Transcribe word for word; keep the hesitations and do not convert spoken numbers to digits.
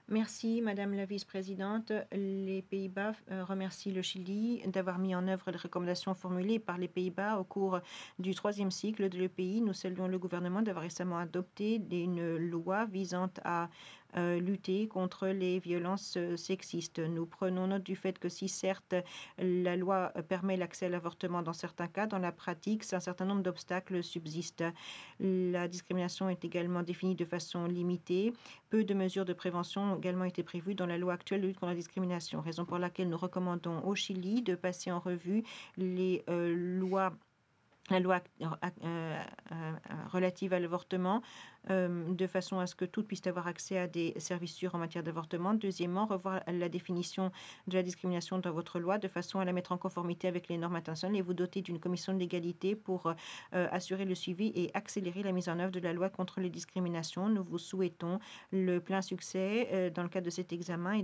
Merci, Madame la vice-présidente. Les Pays-Bas euh, remercient le Chili d'avoir mis en œuvre les recommandations formulées par les Pays-Bas au cours du troisième cycle de l'E P I. Nous saluons le gouvernement d'avoir récemment adopté une loi visant à euh, lutter contre les violences euh, sexistes. Nous prenons note du fait que si certes la loi permet l'accès à l'avortement dans certains cas, dans la pratique, un certain nombre d'obstacles subsistent. La discrimination est également définie de façon limitée. Peu de mesures de prévention ont également été prévues dans la loi actuelle de lutte contre la discrimination, raison pour laquelle nous recommandons au Chili de passer en revue les euh, lois la loi euh, euh, euh, relative à l'avortement, euh, de façon à ce que toutes puissent avoir accès à des services sûrs en matière d'avortement. Deuxièmement, revoir la définition de la discrimination dans votre loi, de façon à la mettre en conformité avec les normes internationales et vous doter d'une commission de l'égalité pour euh, assurer le suivi et accélérer la mise en œuvre de la loi contre les discriminations. Nous vous souhaitons le plein succès euh, dans le cadre de cet examen. Et